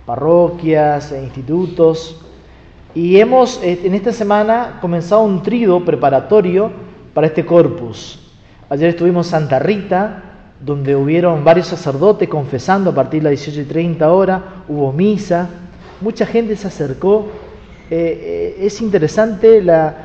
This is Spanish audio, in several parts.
parroquias, institutos. Y hemos en esta semana comenzado un trido preparatorio para este corpus. Ayer estuvimos en Santa Rita, donde hubieron varios sacerdotes confesando a partir de las 18:30 horas, hubo misa, mucha gente se acercó. Es interesante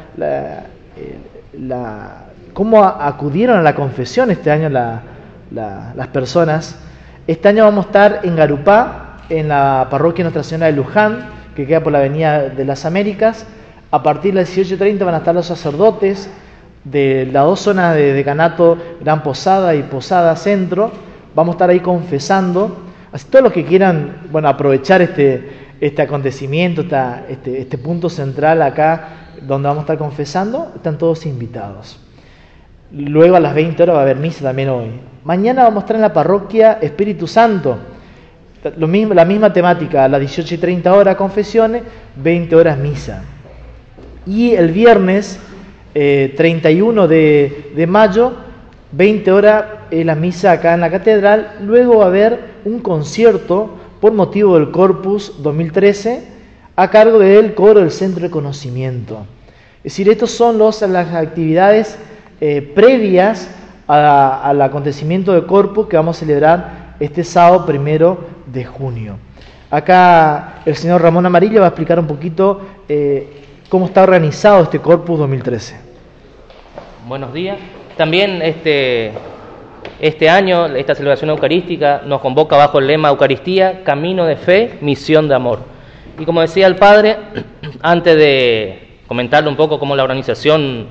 cómo acudieron a la confesión este año las personas. Este año vamos a estar en Garupá, en la parroquia Nuestra Señora de Luján, que queda por la Avenida de las Américas. A partir de las 18:30 van a estar los sacerdotes de las dos zonas de decanato, Gran Posada y Posada Centro. Vamos a estar ahí confesando. Así todos los que quieran, aprovechar este acontecimiento, este punto central acá donde vamos a estar confesando, están todos invitados. Luego a las 20 horas va a haber misa también hoy. Mañana vamos a estar en la parroquia Espíritu Santo, la misma temática, a las 18:30 horas confesiones, 20 horas misa. Y el viernes 31 de mayo, 20 horas la misa acá en la catedral. Luego va a haber un concierto por motivo del Corpus 2013 a cargo del coro del Centro de Conocimiento. Es decir, estas son las actividades previas al acontecimiento de Corpus que vamos a celebrar este sábado 1 de junio. Acá el señor Ramón Amarillo va a explicar un poquito cómo está organizado este Corpus 2013. Buenos días. También este año esta celebración eucarística nos convoca bajo el lema Eucaristía, camino de fe, misión de amor. Y como decía el padre, antes de comentarle un poco cómo la organización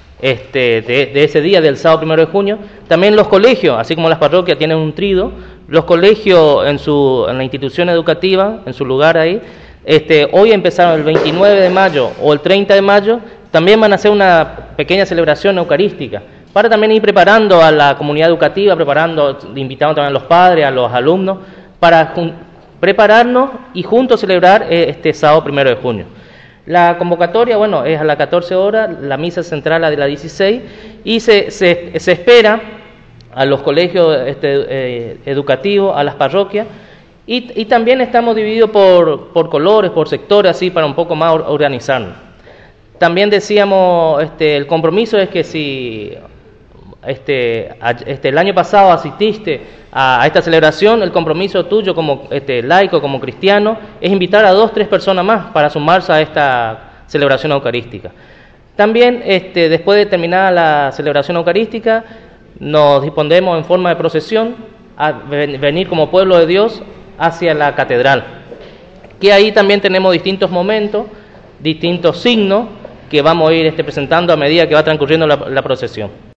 de ese día del sábado 1 de junio, también los colegios, así como las parroquias tienen un trido, los colegios en la institución educativa, en su lugar ahí, hoy empezaron el 29 de mayo o el 30 de mayo, también van a hacer una pequeña celebración eucarística, para también ir preparando a la comunidad educativa, invitando también a los padres, a los alumnos, para prepararnos y juntos celebrar este sábado 1 de junio. La convocatoria, es a las 14 horas, la misa central a las 16, y se espera a los colegios educativos, a las parroquias, y también estamos divididos por colores, por sectores, así para un poco más organizarnos. También decíamos, el compromiso es que si el año pasado asististe a esta celebración, el compromiso tuyo como laico, como cristiano, es invitar a 2 o 3 personas más para sumarse a esta celebración eucarística. También, después de terminar la celebración eucarística, nos disponemos en forma de procesión a venir como pueblo de Dios hacia la catedral, que ahí también tenemos distintos momentos, distintos signos que vamos a ir presentando a medida que va transcurriendo la procesión.